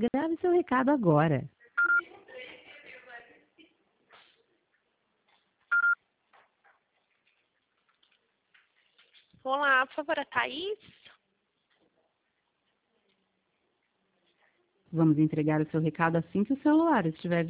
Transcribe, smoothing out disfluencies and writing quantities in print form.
Grave seu recado agora. Olá, por favor, a Thaís? Vamos entregar o seu recado assim que o celular estiver